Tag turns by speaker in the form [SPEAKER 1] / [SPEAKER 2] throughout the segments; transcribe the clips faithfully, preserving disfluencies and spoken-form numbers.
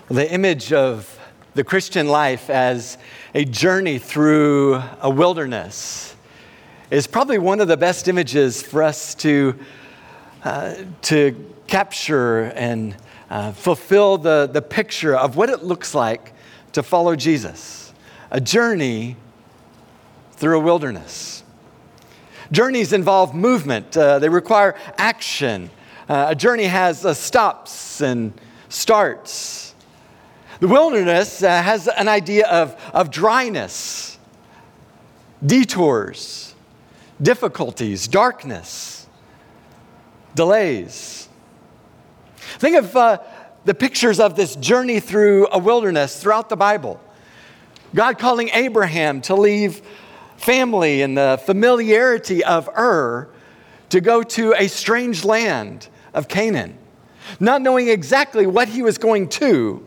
[SPEAKER 1] The image of the Christian life as a journey through a wilderness is probably one of the best images for us to, uh, to capture and uh, fulfill the, the picture of what it looks like to follow Jesus. A journey through a wilderness. Journeys involve movement. Uh, they require action. Uh, a journey has uh, stops and starts. The wilderness uh, has an idea of, of dryness, detours, difficulties, darkness, delays. Think of uh, the pictures of this journey through a wilderness throughout the Bible. God calling Abraham to leave family and the familiarity of Ur to go to a strange land of Canaan, not knowing exactly what he was going to,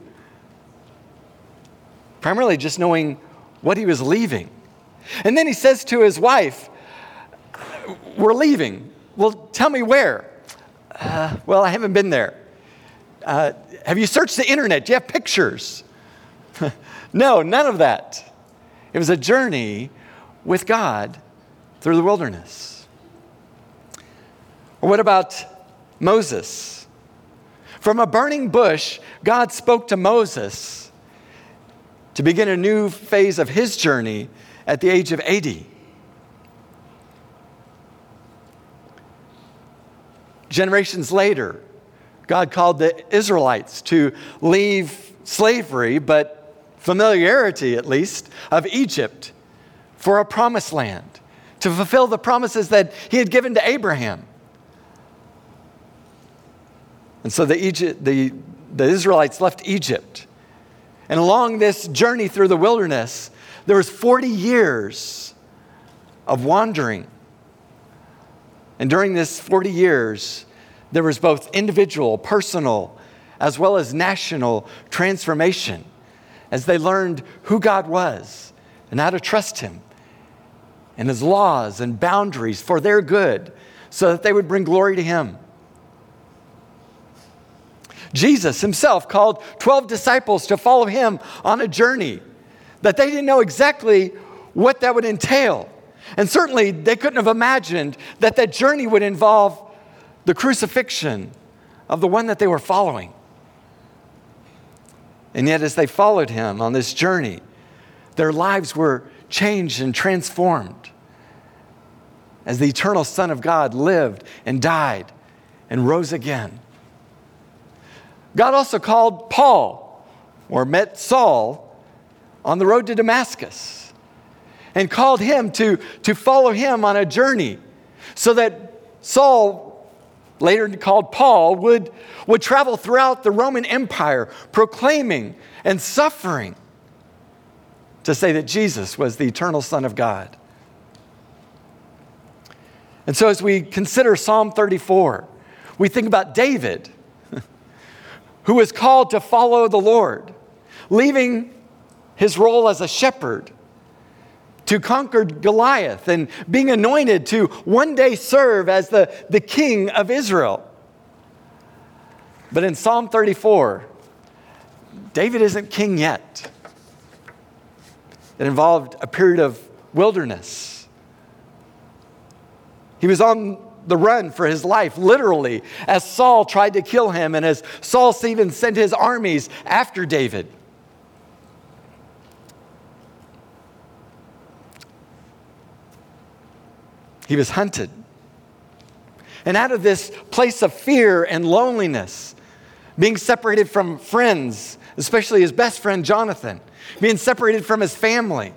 [SPEAKER 1] primarily just knowing what he was leaving. And then he says to his wife, we're leaving. Well, tell me where. Uh, well, I haven't been there. Uh, have you searched the internet? Do you have pictures? No, none of that. It was a journey with God through the wilderness. Or what about Moses? From a burning bush, God spoke to Moses to begin a new phase of his journey at the age of eighty. Generations later, God called the Israelites to leave slavery, but familiarity at least, of Egypt for a promised land, to fulfill the promises that he had given to Abraham. And so the, Egypt, the, the Israelites left Egypt. And along this journey through the wilderness, there was forty years of wandering. And during this forty years, there was both individual, personal, as well as national transformation as they learned who God was and how to trust him and his laws and boundaries for their good so that they would bring glory to him. Jesus himself called twelve disciples to follow him on a journey that they didn't know exactly what that would entail. And certainly they couldn't have imagined that that journey would involve the crucifixion of the one that they were following. And yet as they followed him on this journey, their lives were changed and transformed as the eternal Son of God lived and died and rose again. God also called Paul, or met Saul, on the road to Damascus and called him to, to follow him on a journey so that Saul, later called Paul, would, would travel throughout the Roman Empire proclaiming and suffering to say that Jesus was the eternal Son of God. And so as we consider Psalm thirty-four, we think about David, who was called to follow the Lord, leaving his role as a shepherd to conquer Goliath and being anointed to one day serve as the, the king of Israel. But in Psalm thirty-four, David isn't king yet. It involved a period of wilderness. He was on the run for his life, literally, as Saul tried to kill him and as Saul even sent his armies after David. He was hunted. And out of this place of fear and loneliness, being separated from friends, especially his best friend Jonathan, being separated from his family,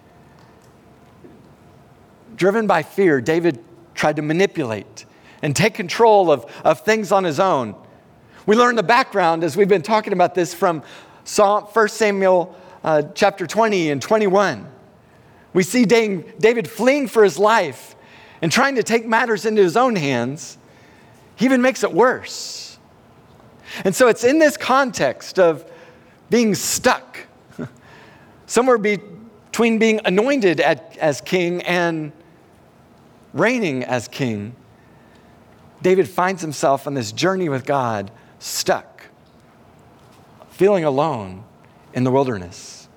[SPEAKER 1] driven by fear, David tried to manipulate and take control of, of things on his own. We learn the background as we've been talking about this from First Samuel uh, chapter twenty and twenty-one. We see David fleeing for his life and trying to take matters into his own hands. He even makes it worse. And so it's in this context of being stuck, somewhere between being anointed at, as king and reigning as king, David finds himself on this journey with God, stuck, feeling alone in the wilderness.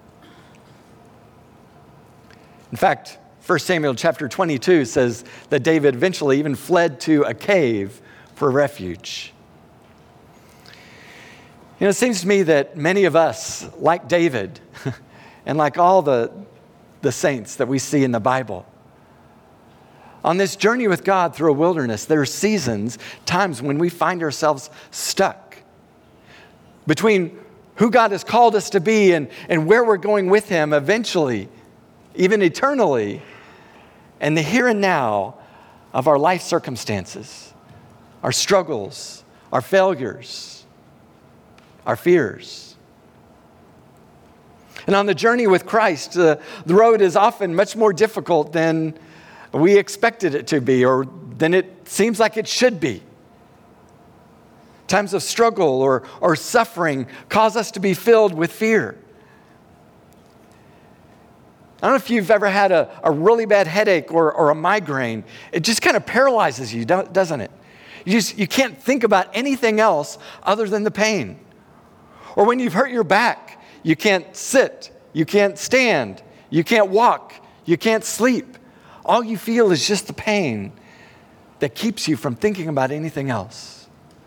[SPEAKER 1] In fact, First Samuel chapter twenty-two says that David eventually even fled to a cave for refuge. You know, it seems to me that many of us, like David, and like all the, the saints that we see in the Bible, on this journey with God through a wilderness, there are seasons, times when we find ourselves stuck between who God has called us to be and, and where we're going with Him eventually, even eternally, and the here and now of our life circumstances, our struggles, our failures, our fears. And on the journey with Christ, uh, the road is often much more difficult than we expected it to be, or than it seems like it should be. Times of struggle or, or suffering cause us to be filled with fear. I don't know if you've ever had a, a really bad headache or, or a migraine. It just kind of paralyzes you, doesn't it? You just you can't think about anything else other than the pain. Or when you've hurt your back, you can't sit, you can't stand, you can't walk, you can't sleep. All you feel is just the pain that keeps you from thinking about anything else.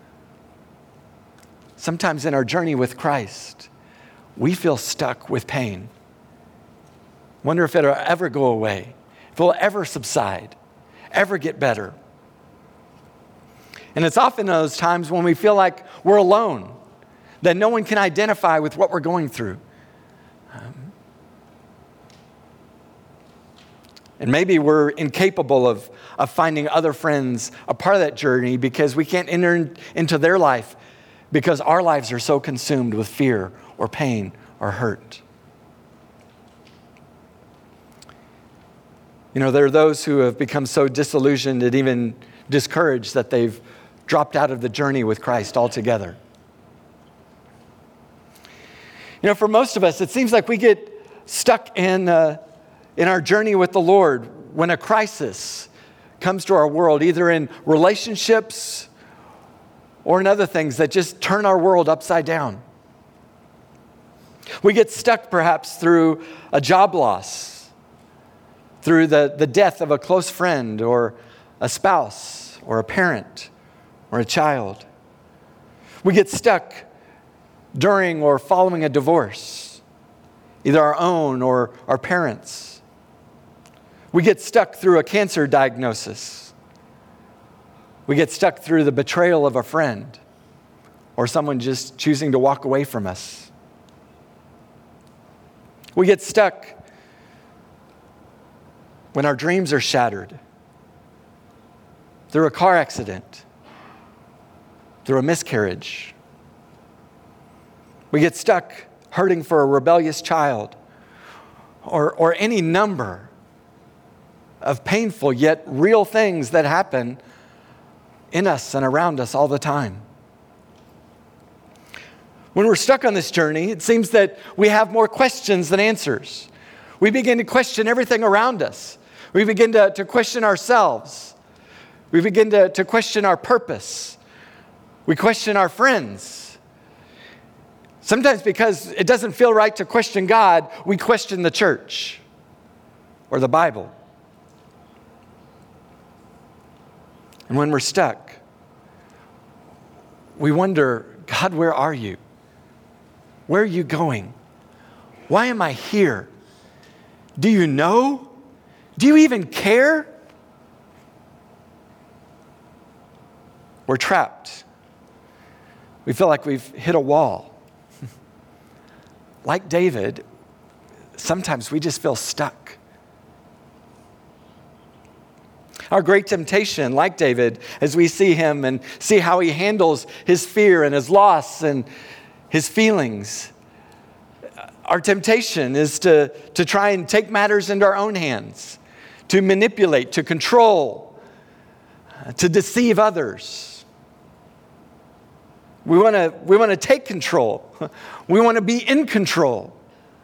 [SPEAKER 1] Sometimes in our journey with Christ, we feel stuck with pain. Wonder if it'll ever go away, if it'll ever subside, ever get better. And it's often those times when we feel like we're alone, that no one can identify with what we're going through. Um, and maybe we're incapable of, of finding other friends a part of that journey because we can't enter in, into their life because our lives are so consumed with fear or pain or hurt. You know, there are those who have become so disillusioned and even discouraged that they've dropped out of the journey with Christ altogether. You know, for most of us, it seems like we get stuck in, uh, in our journey with the Lord when a crisis comes to our world, either in relationships or in other things that just turn our world upside down. We get stuck perhaps through a job loss, through the, the death of a close friend or a spouse or a parent or a child. We get stuck during or following a divorce, either our own or our parents'. We get stuck through a cancer diagnosis. We get stuck through the betrayal of a friend or someone just choosing to walk away from us. We get stuck when our dreams are shattered through a car accident, through a miscarriage. We get stuck hurting for a rebellious child or, or any number of painful yet real things that happen in us and around us all the time. When we're stuck on this journey, it seems that we have more questions than answers. We begin to question everything around us. We begin to, to question ourselves. We begin to, to question our purpose. We question our friends. Sometimes because it doesn't feel right to question God, we question the church or the Bible. And when we're stuck, we wonder, God, where are you? Where are you going? Why am I here? Do you know? Do you even care? We're trapped. We feel like we've hit a wall. Like David, sometimes we just feel stuck. Our great temptation, like David, as we see him and see how he handles his fear and his loss and his feelings, our temptation is to, to try and take matters into our own hands, to manipulate, to control, to deceive others. We want to we want to take control. We want to be in control.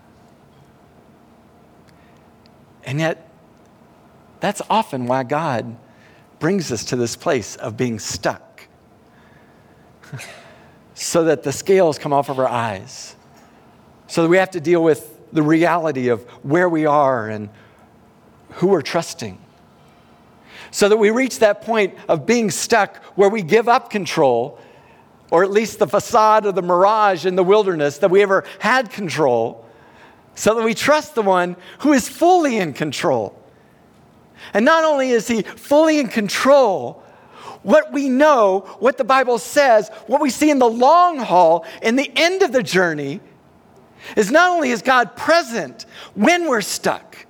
[SPEAKER 1] And yet, that's often why God brings us to this place of being stuck. so that the scales come off of our eyes, so that we have to deal with the reality of where we are and who we're trusting, so that we reach that point of being stuck where we give up control, or at least the facade of the mirage in the wilderness that we ever had control, so that we trust the one who is fully in control. And not only is he fully in control, what we know, what the Bible says, what we see in the long haul, in the end of the journey, is not only is God present when we're stuck,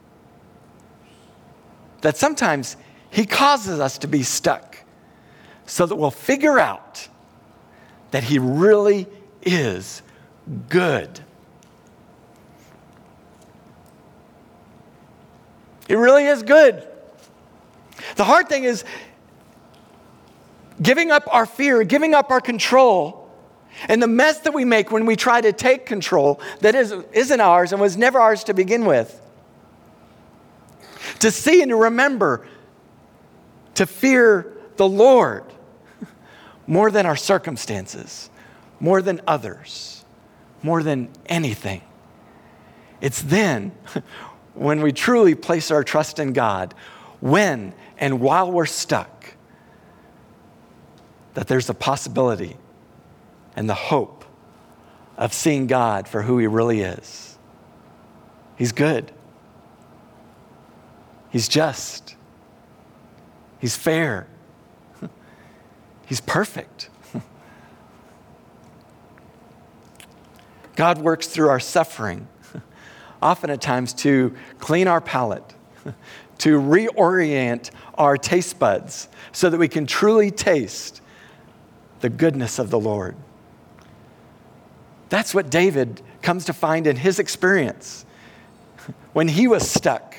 [SPEAKER 1] that sometimes he causes us to be stuck so that we'll figure out that he really is good. He really is good. The hard thing is giving up our fear, giving up our control, and the mess that we make when we try to take control that is, isn't ours and was never ours to begin with. To see and to remember, to fear the Lord more than our circumstances, more than others, more than anything. It's then when we truly place our trust in God, when and while we're stuck, that there's a possibility and the hope of seeing God for who he really is. He's good. He's just. He's fair. He's perfect. God works through our suffering, often at times to clean our palate, to reorient our taste buds so that we can truly taste the goodness of the Lord. That's what David comes to find in his experience when he was stuck.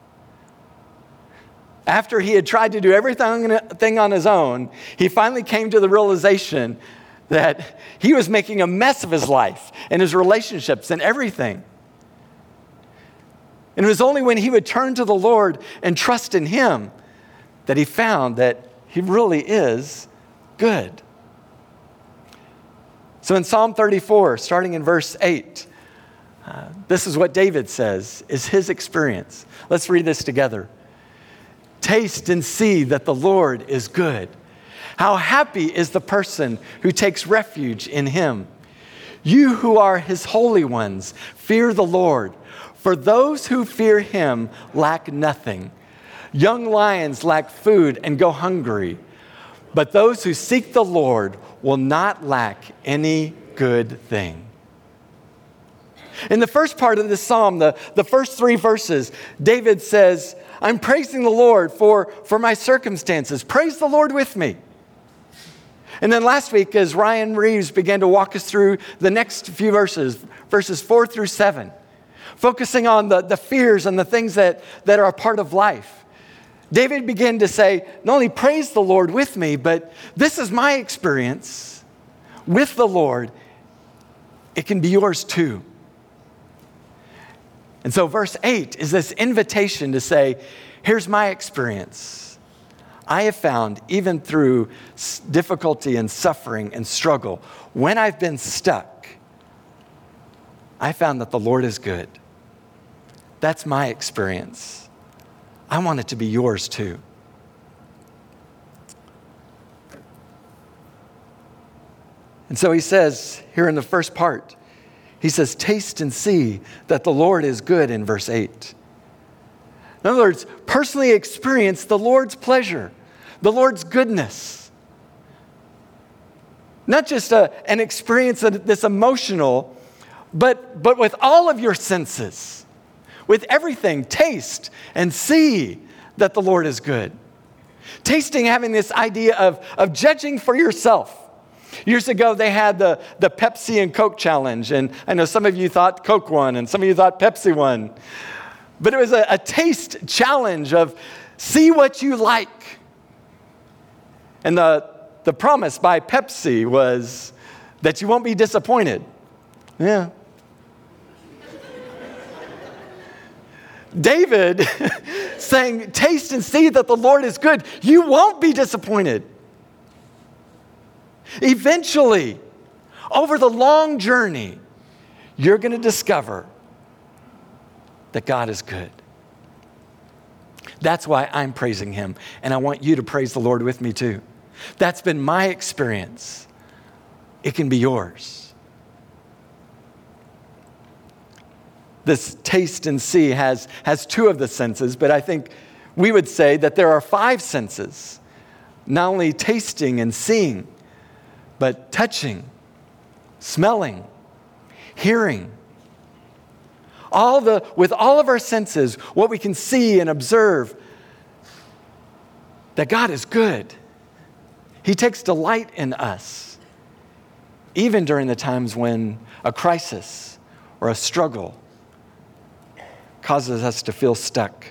[SPEAKER 1] After he had tried to do everything on his own, he finally came to the realization that he was making a mess of his life and his relationships and everything. And it was only when he would turn to the Lord and trust in him that he found that he really is good. So in Psalm thirty-four, starting in verse eight, uh, this is what David says is his experience. Let's read this together. Taste and see that the Lord is good. How happy is the person who takes refuge in him. You who are his holy ones, fear the Lord. For those who fear him lack nothing. Young lions lack food and go hungry, but those who seek the Lord will not lack any good thing. In the first part of this psalm, the, the first three verses, David says, I'm praising the Lord for, for my circumstances. Praise the Lord with me. And then last week, as Ryan Reeves began to walk us through the next few verses, verses four through seven, focusing on the, the fears and the things that, that are a part of life, David began to say, not only praise the Lord with me, but this is my experience with the Lord. It can be yours too. And so verse eight is this invitation to say, here's my experience. I have found, even through difficulty and suffering and struggle, when I've been stuck, I found that the Lord is good. That's my experience. I want it to be yours too. And so he says here in the first part, he says, taste and see that the Lord is good in verse eight. In other words, personally experience the Lord's pleasure, the Lord's goodness. Not just a, an experience that's emotional, but, but with all of your senses. With everything, taste and see that the Lord is good. Tasting, having this idea of, of judging for yourself. Years ago, they had the, the Pepsi and Coke challenge, and I know some of you thought Coke won, and some of you thought Pepsi won. But it was a, a taste challenge of see what you like. And the, the promise by Pepsi was that you won't be disappointed. Yeah. David saying, taste and see that the Lord is good. You won't be disappointed. Eventually, over the long journey, you're going to discover that God is good. That's why I'm praising him, and I want you to praise the Lord with me too. That's been my experience. It can be yours. This taste and see has, has two of the senses, but I think we would say that there are five senses. Not only tasting and seeing, but touching, smelling, hearing. All the, with all of our senses, what we can see and observe, that God is good. He takes delight in us, even during the times when a crisis or a struggle causes us to feel stuck.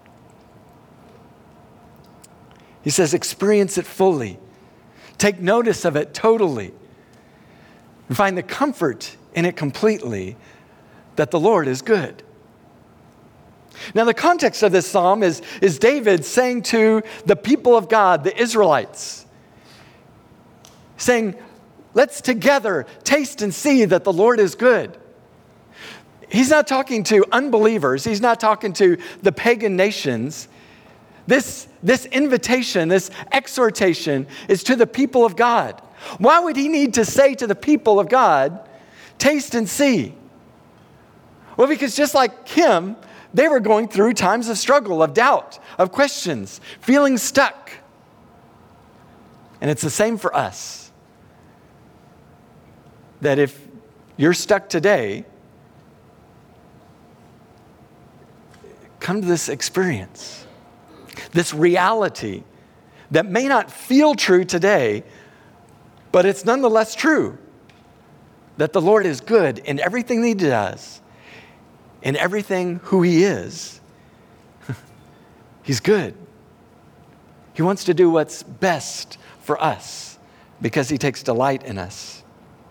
[SPEAKER 1] He says, experience it fully. Take notice of it totally. And find the comfort in it completely, that the Lord is good. Now, the context of this psalm is, is David saying to the people of God, the Israelites, saying, let's together taste and see that the Lord is good. He's not talking to unbelievers. He's not talking to the pagan nations. This, this invitation, this exhortation is to the people of God. Why would he need to say to the people of God, taste and see? Well, because just like him, they were going through times of struggle, of doubt, of questions, feeling stuck. And it's the same for us. That if you're stuck today, come to this experience. This reality that may not feel true today, but it's nonetheless true. That the Lord is good in everything that he does, in everything who he is. He's good. He wants to do what's best for us because he takes delight in us.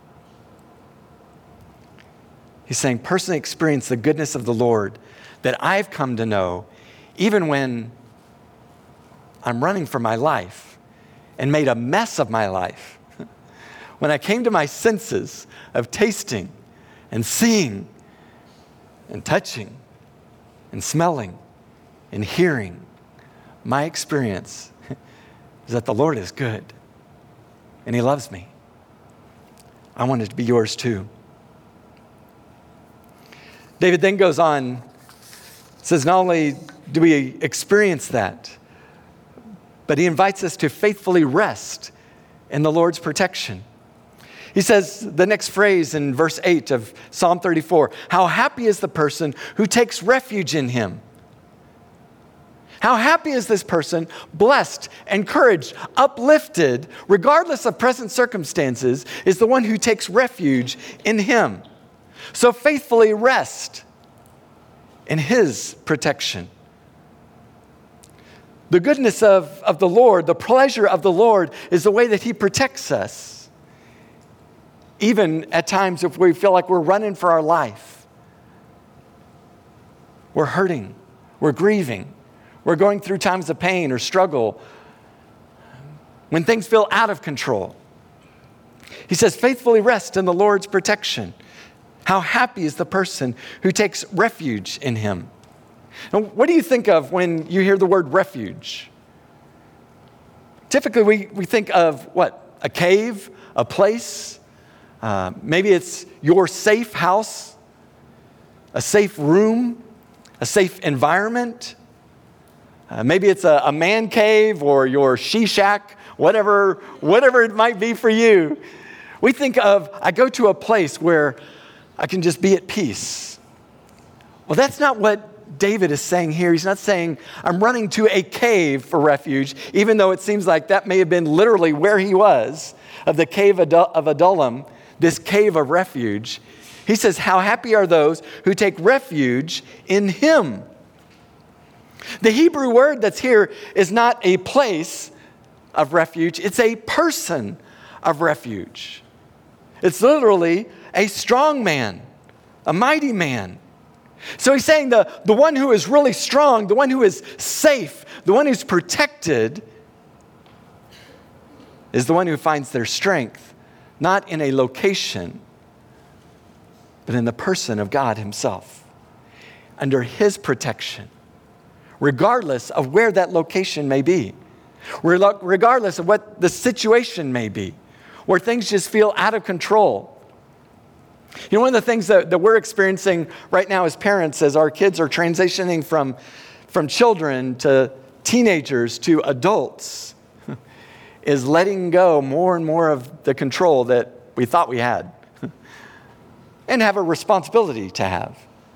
[SPEAKER 1] He's saying, personally experience the goodness of the Lord that I've come to know, even when I'm running for my life and made a mess of my life. When I came to my senses of tasting and seeing and touching and smelling and hearing, my experience is that the Lord is good and he loves me. I want it to be yours too. David then goes on, says not only do we experience that, but he invites us to faithfully rest in the Lord's protection. He says the next phrase in verse eight of Psalm thirty-four, how happy is the person who takes refuge in him. How happy is this person, blessed, encouraged, uplifted, regardless of present circumstances, is the one who takes refuge in him. So faithfully rest in his protection. The goodness of, of the Lord, the pleasure of the Lord is the way that he protects us. Even at times if we feel like we're running for our life. We're hurting. We're grieving. We're going through times of pain or struggle. When things feel out of control. He says, faithfully rest in the Lord's protection. How happy is the person who takes refuge in him. Now, what do you think of when you hear the word refuge? Typically, we, we think of what? A cave, a place. Uh, maybe it's your safe house, a safe room, a safe environment. Uh, maybe it's a, a man cave or your she shack, whatever, whatever it might be for you. We think of, I go to a place where I can just be at peace. Well, that's not what David is saying here. He's not saying, I'm running to a cave for refuge, even though it seems like that may have been literally where he was, of the cave of Adullam, this cave of refuge. He says, how happy are those who take refuge in him. The Hebrew word that's here is not a place of refuge, it's a person of refuge. It's literally a strong man, a mighty man. So he's saying the, the one who is really strong, the one who is safe, the one who's protected is the one who finds their strength, not in a location, but in the person of God himself, under his protection, regardless of where that location may be, regardless of what the situation may be, where things just feel out of control. You know, one of the things that, that we're experiencing right now as parents, as our kids are transitioning from, from children to teenagers to adults, is letting go more and more of the control that we thought we had and have a responsibility to have.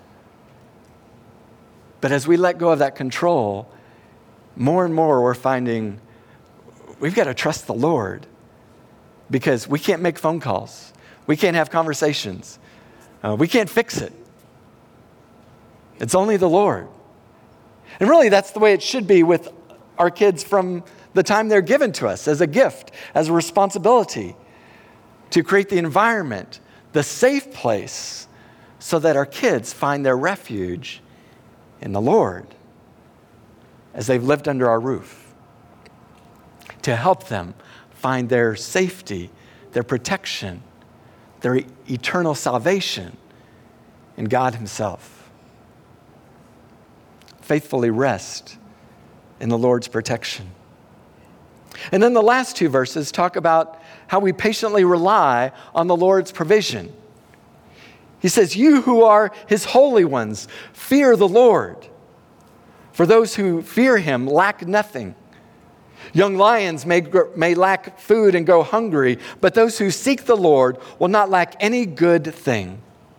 [SPEAKER 1] But as we let go of that control, more and more we're finding we've got to trust the Lord, because we can't make phone calls. We can't have conversations. Uh, we can't fix it. It's only the Lord. And really, that's the way it should be with our kids from the time they're given to us as a gift, as a responsibility, to create the environment, the safe place, so that our kids find their refuge in the Lord as they've lived under our roof, to help them find their safety, their protection, their e- eternal salvation in God himself. Faithfully rest in the Lord's protection. And then the last two verses talk about how we patiently rely on the Lord's provision. He says, "You who are his holy ones, fear the Lord. For those who fear him lack nothing. Young lions may, may lack food and go hungry, but those who seek the Lord will not lack any good thing."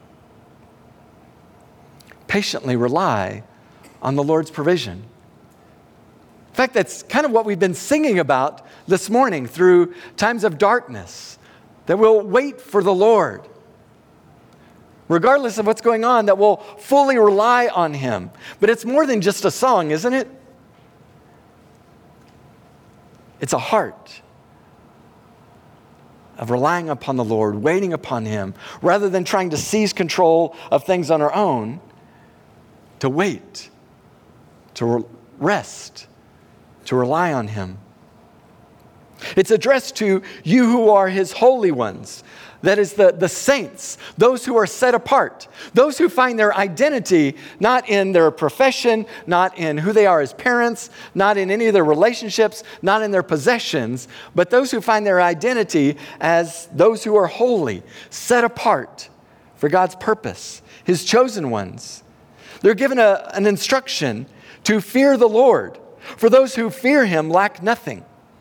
[SPEAKER 1] Patiently rely on the Lord's provision. In fact, that's kind of what we've been singing about this morning through times of darkness, that we'll wait for the Lord. Regardless of what's going on, that we'll fully rely on him. But it's more than just a song, isn't it? It's a heart of relying upon the Lord, waiting upon him, rather than trying to seize control of things on our own, to wait, to rest, to rely on him. It's addressed to you who are his holy ones. That is the, the saints, those who are set apart, those who find their identity not in their profession, not in who they are as parents, not in any of their relationships, not in their possessions, but those who find their identity as those who are holy, set apart for God's purpose, his chosen ones. They're given a, an instruction to fear the Lord. For those who fear him lack nothing.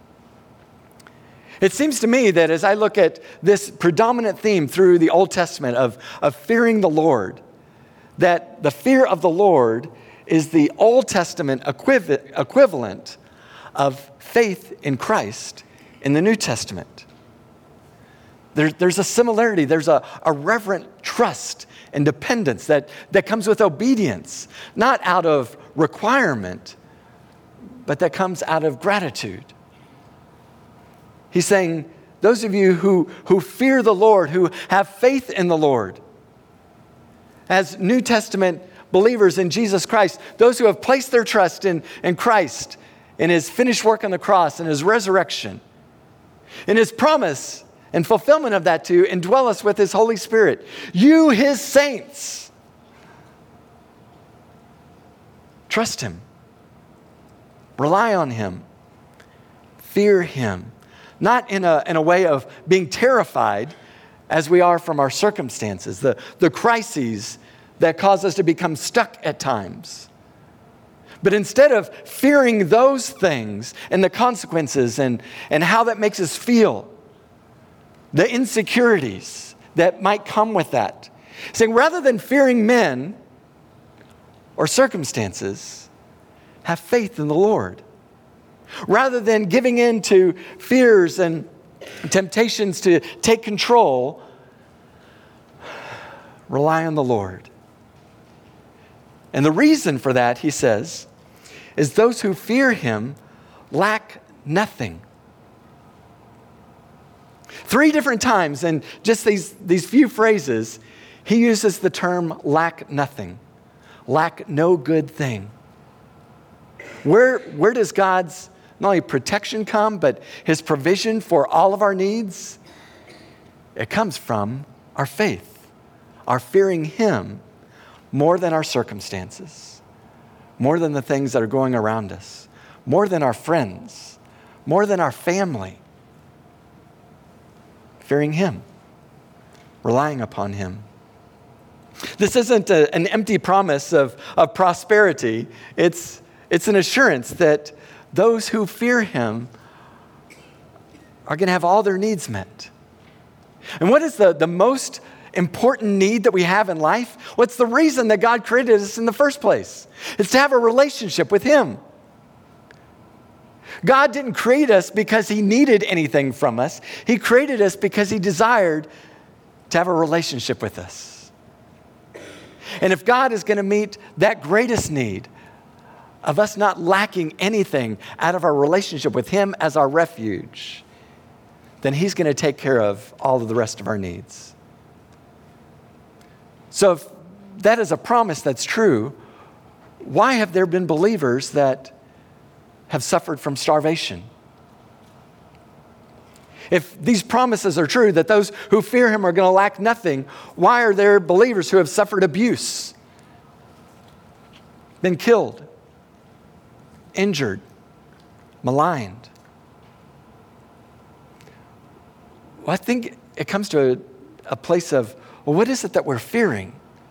[SPEAKER 1] It seems to me that as I look at this predominant theme through the Old Testament of, of fearing the Lord, that the fear of the Lord is the Old Testament equiv- equivalent of faith in Christ in the New Testament. There, there's a similarity. There's a, a reverent trust and dependence that, that comes with obedience, not out of requirement, but that comes out of gratitude. He's saying, those of you who, who fear the Lord, who have faith in the Lord, as New Testament believers in Jesus Christ, those who have placed their trust in, in Christ, in his finished work on the cross, and his resurrection, in his promise and fulfillment of that to indwell us with his Holy Spirit. You, his saints, trust him, rely on him, fear him. Not in a, in a way of being terrified as we are from our circumstances, the, the crises that cause us to become stuck at times. But instead of fearing those things and the consequences and, and how that makes us feel, the insecurities that might come with that, saying rather than fearing men or circumstances, have faith in the Lord. Rather than giving in to fears and temptations to take control, rely on the Lord. And the reason for that, he says, is those who fear him lack nothing. Three different times in just these, these few phrases, he uses the term lack nothing, lack no good thing. Where, where does God's not only protection come, but his provision for all of our needs? It comes from our faith, our fearing him more than our circumstances, more than the things that are going around us, more than our friends, more than our family. Fearing him, relying upon him. This isn't a, an empty promise of, of prosperity. It's, it's an assurance that those who fear him are going to have all their needs met. And what is the, the most important need that we have in life? What's the reason that God created us in the first place? It's to have a relationship with him. God didn't create us because he needed anything from us. He created us because he desired to have a relationship with us. And if God is going to meet that greatest need of us not lacking anything out of our relationship with him as our refuge, then he's going to take care of all of the rest of our needs. So if that is a promise that's true, why have there been believers that have suffered from starvation? If these promises are true, that those who fear him are going to lack nothing, why are there believers who have suffered abuse, been killed, injured, maligned? Well, I think it comes to a, a place of, well, what is it that we're fearing?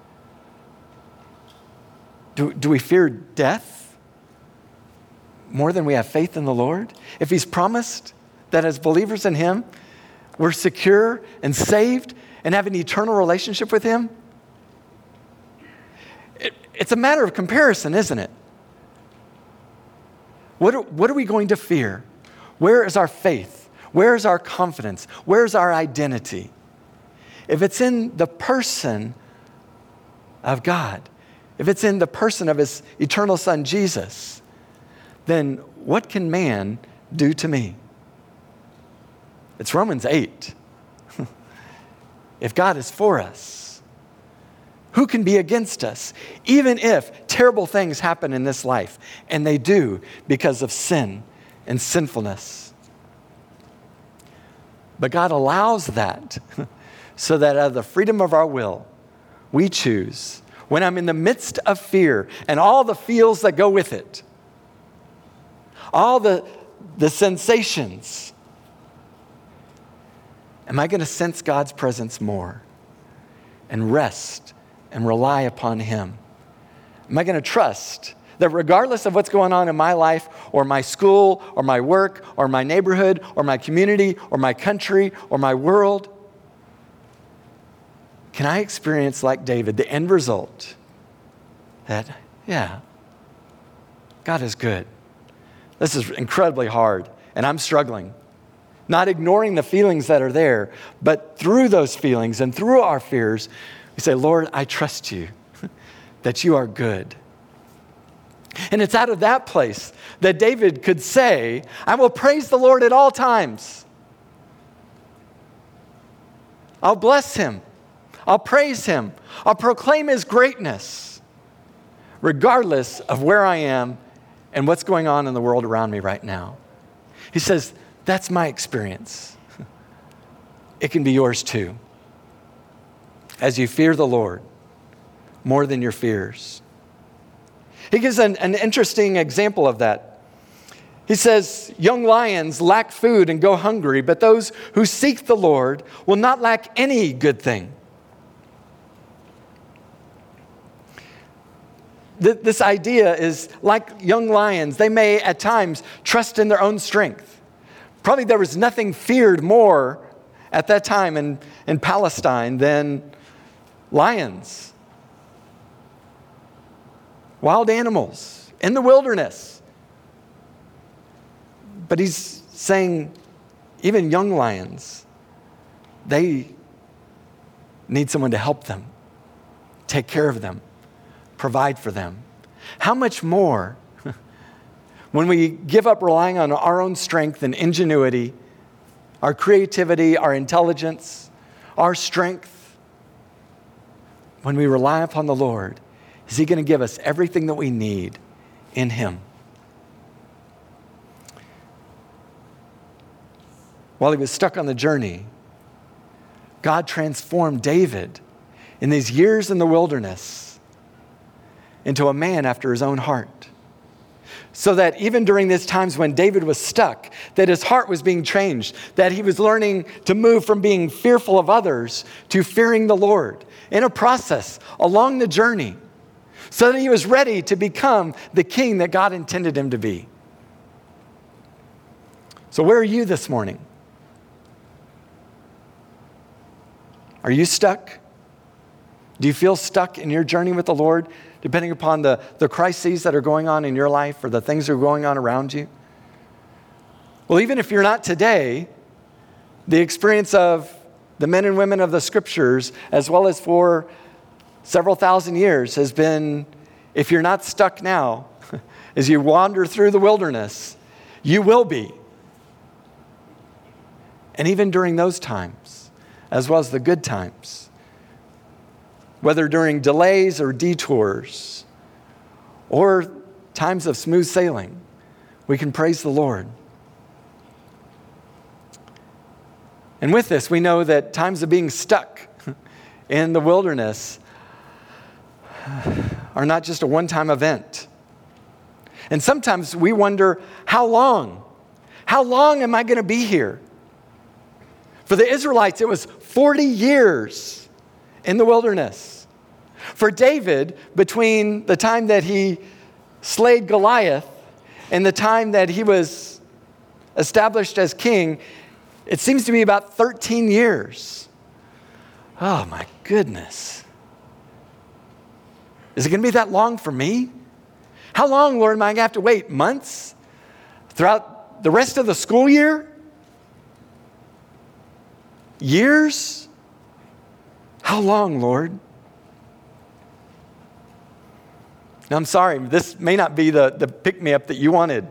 [SPEAKER 1] Do, do we fear death more than we have faith in the Lord? If he's promised that as believers in him, we're secure and saved and have an eternal relationship with him, it, it's a matter of comparison, isn't it? What are, what are we going to fear? Where is our faith? Where is our confidence? Where's our identity? If it's in the person of God, if it's in the person of his eternal Son, Jesus, then what can man do to me? It's Romans eight. If God is for us, who can be against us? Even if terrible things happen in this life, and they do because of sin and sinfulness. But God allows that so that out of the freedom of our will, we choose, when I'm in the midst of fear and all the feels that go with it, all the, the sensations, am I going to sense God's presence more and rest and rely upon him? Am I going to trust that regardless of what's going on in my life or my school or my work or my neighborhood or my community or my country or my world, can I experience, like David, the end result that, yeah, God is good. This is incredibly hard, and I'm struggling. Not ignoring the feelings that are there, but through those feelings and through our fears, we say, Lord, I trust you that you are good. And it's out of that place that David could say, I will praise the Lord at all times. I'll bless him. I'll praise him. I'll proclaim his greatness, regardless of where I am and what's going on in the world around me right now. He says, that's my experience. It can be yours too. As you fear the Lord more than your fears. He gives an, an interesting example of that. He says, young lions lack food and go hungry, but those who seek the Lord will not lack any good thing. This idea is like young lions. They may at times trust in their own strength. Probably there was nothing feared more at that time in, in Palestine than lions. Wild animals in the wilderness. But he's saying even young lions, they need someone to help them, take care of them, provide for them. How much more when we give up relying on our own strength and ingenuity, our creativity, our intelligence, our strength, when we rely upon the Lord, is he going to give us everything that we need in him? While he was stuck on the journey, God transformed David in these years in the wilderness into a man after his own heart. So that even during these times when David was stuck, that his heart was being changed, that he was learning to move from being fearful of others to fearing the Lord in a process along the journey, so that he was ready to become the king that God intended him to be. So where are you this morning? Are you stuck? Do you feel stuck in your journey with the Lord, depending upon the, the crises that are going on in your life or the things that are going on around you? Well, even if you're not today, the experience of the men and women of the Scriptures, as well as for several thousand years, has been, if you're not stuck now, as you wander through the wilderness, you will be. And even during those times, as well as the good times, whether during delays or detours or times of smooth sailing, we can praise the Lord. And with this, we know that times of being stuck in the wilderness are not just a one-time event. And sometimes we wonder, how long? How long am I going to be here? For the Israelites, it was forty years in the wilderness. For David, between the time that he slayed Goliath and the time that he was established as king, it seems to be about thirteen years. Oh my goodness. Is it going to be that long for me? How long, Lord, am I going to have to wait? Months? Throughout the rest of the school year? Years? How long, Lord? Now, I'm sorry, this may not be the, the pick-me-up that you wanted.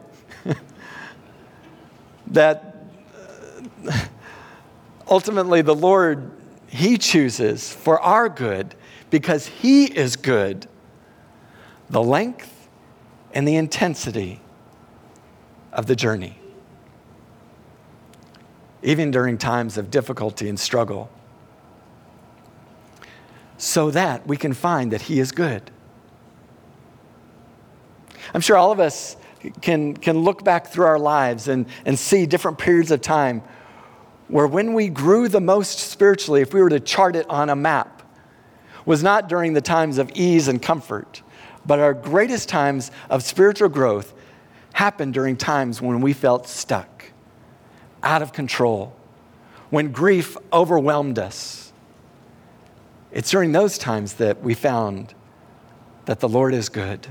[SPEAKER 1] That uh, ultimately the Lord, He chooses for our good because He is good, the length and the intensity of the journey, even during times of difficulty and struggle, so that we can find that He is good. I'm sure all of us can, can look back through our lives and, and see different periods of time where when we grew the most spiritually, if we were to chart it on a map, was not during the times of ease and comfort, but our greatest times of spiritual growth happened during times when we felt stuck, out of control, when grief overwhelmed us. It's during those times that we found that the Lord is good.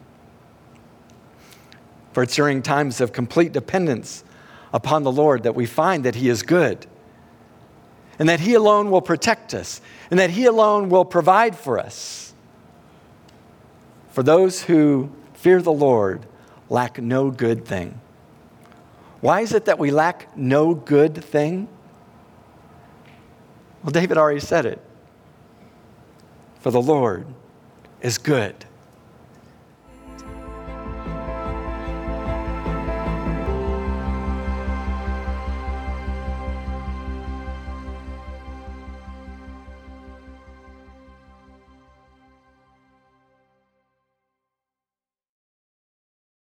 [SPEAKER 1] For it's during times of complete dependence upon the Lord that we find that He is good, and that He alone will protect us, and that He alone will provide for us. For those who fear the Lord lack no good thing. Why is it that we lack no good thing? Well, David already said it. For the Lord is good.